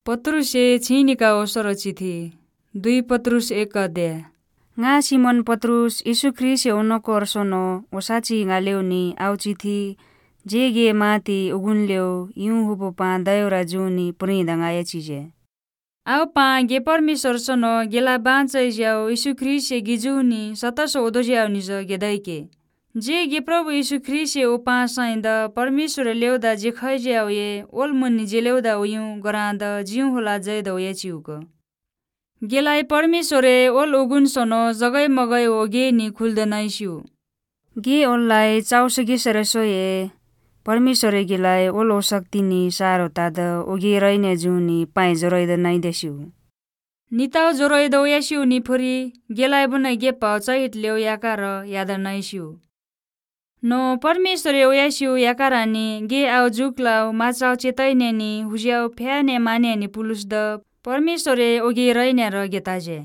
पत्रुसे छिनिका ओसरची थी 2 Petrus 1 अध्याय Nga Simon Petrus Isu Kristo ono korsono osachi nga leoni auchithi jege mati ugunleo yung hupo pa dayora juni prinda nga yachije. Au pa ge परमेश्वर सनो गेला बाँचै ज्याउ यीशु ख्रीष्ट गिजुनी सतसो ओदो ज्याउ निज गेदैके जे गे प्रभु यीशु ख्रीष्ट ओ पा साइंद परमेश्वर ल्याउदा जे खै ज्याउ ये ओल मुनि जे ल्याउदा उयु गराँद जिउ होला जै दौ ये चिउक गेलाई परमेश्वर ओल उगुन सनो जगै मगै ओगे नि खुल्द नाइसिउ गे ओललाई चाउसगे सरसोए परमेश्वर गेलाई ओल ओ शक्तिनी सारो ताद ओगे रैने जुनी पाइ जरैद नाइ देसिउ निताउ जरैद यासिउ नि फरी गेलाई बनै गे पाउ चाहित ल्याउ याकार याद नाइसिउ नो परमेश्वर ओयासिउ याकारानी गे आउ जुक्लाउ माचाउ चेतैनेनी हुज्याउ फ्याने मानेनी पुलुस द परमेश्वर ओगे रैने र गेताजे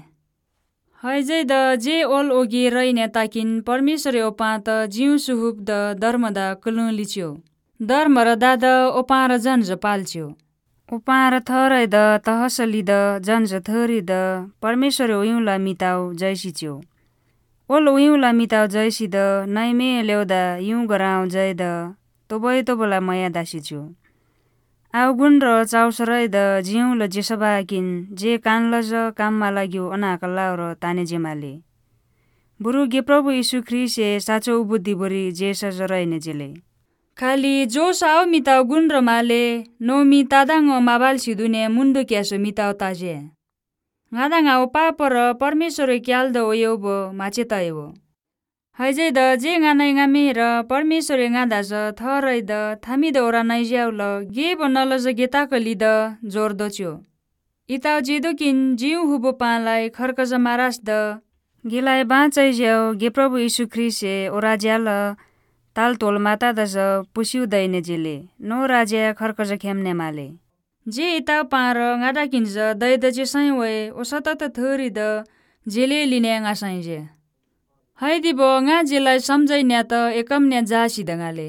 हैजै द जे ओल ओगे रैने ताकिन परमेश्वर ओपा त जिउ सुहुप द धर्म द कलु लिच्यो धर्म र दाद ओपा र जन्ज पाल्च्यो ओपा र थरै द तहसली द जन्ज थरी द परमेश्वर ओयुला मिताउ जैसिच्यो ओल ओयुला मिताउ जैसी द नाइमे ल्याउदा युं गराउ जै द तोबै तोबला मया दासिच्यो आउ गुण र चाउसरै द जिउ ल जेसबाकिन जे कान लज काममा लाग्यो अनाकलाउ र ताने जेमाले बुरु गे प्रभु यीशु ख्रीष्ट साचो बुद्धि बोरी जे सजरैने जेले खाली जो साउ मिताउ गुण र माले नो मि तादाङ माबाल सिदुने मुन्डु क्यासो मिताउ ताजे ngaदाङ आउ पापर परमेश्वर क्याल द ओयो बो माचे तयो हैजै द जे ngaनै ngame र परमेश्वर ngaदा ज थरै द थामी द ओरा नै ज्याउ ल गे बनल ज गेता कली द जोर दच्यो इताउ जेदोकिन जिउ हुबो पालाई खर्क ज मारास द गेलाई बाँचै ज्याउ गे प्रभु यीशु ख्रीष्ट ओरा ज्याल ताल तोल माता द ज पुसिउ दैने जेले नो राज्य खर्क ज खेम्ने माले जे इताउ पार ngaदाकिन ज दै द जे सै वे ओसत त थोरी द जेले लिने ngasai जे हैदिबो nga जेलाई सम्झै न्या त एकम न्या जासी दगाले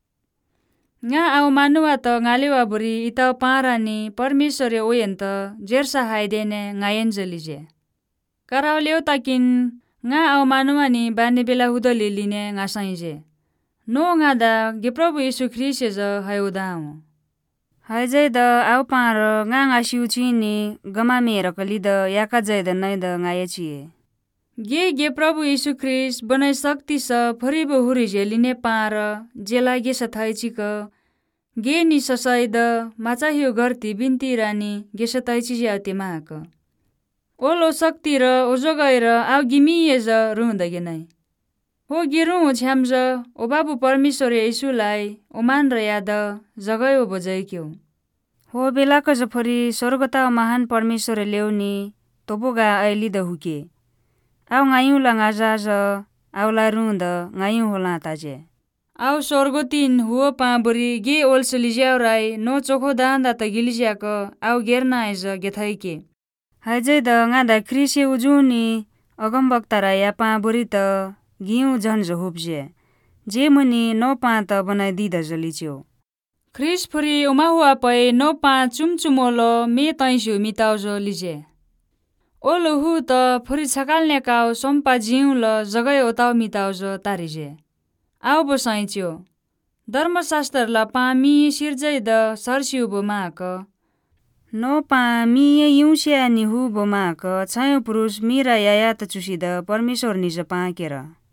nga आउ मानुवा त ngaलेवा बुरी इताउ पारानी परमेश्वर ओयन्त जेर्सा हाइदेने ngaयन जलिजे कराउ ल्याउ ताकिन nga आउ मानुवानी बाने बेला हुदले लिने ngasaiजे नो ngaदा गे प्रभु यीशु ख्रीष्ट ज हायुदाउ हैजै द आउ पार nga ngasiउ छिनी गमा मेर कली द याका जै द नै द ngaye छिए गे प्रभु यीशु ख्रीष्ट बनै शक्ति स फरिबो हुरी जेलिने पार जेला गे सथाइचिक गे नि ससाइद माचाहियो गर्ती बिन्ती रानी गे सताइछि ज्याते माक ओलो शक्ति र ओजो गएर आउ गिमिए ज रुँदगे नै हो गिरु छ्याम्ज ओ बाबु परमेश्वर यीशुलाई ओमान र याद जगयो बजैक्यो हो बेलाक जफरी स्वर्गता महान परमेश्वर ल्याउनी तोबोगा ऐली द हुके आउ ngayu la ngaja ज आउला रुँद ngayu होला ताजे आउ स्वर्गतिन हुओ पाबरी गे ओल्सली ज्याउ राई नो चोखो दान्दा त गिलिज्याक आउ गेर्ना आइज गेथैके हैजै द ngaदा ख्रीष्ट उजुनी अगम वक्ता रा या पाबरी त गिउ झन्ज हुब्जे जे मुनि नो पा त बनाइ दिद जलिच्यो ख्रीष्ट फरी उमा हुआ पै नो पा चुमचुमोलो मे तैसु मिताउ जलिजे ओलो हु त फुरी छकाल्ने काउ सोम्पा जिउ ल जगै ओताउ मिताउ ज तारिजे आउ बसाइच्यो धर्मशास्त्र ल पामी सिर्जै द सर्सिउ बो माक नो पामी युस्या नि हु बो माक छायो पुरुष मिरा याया त चुसिद परमेश्वर निज पाकेर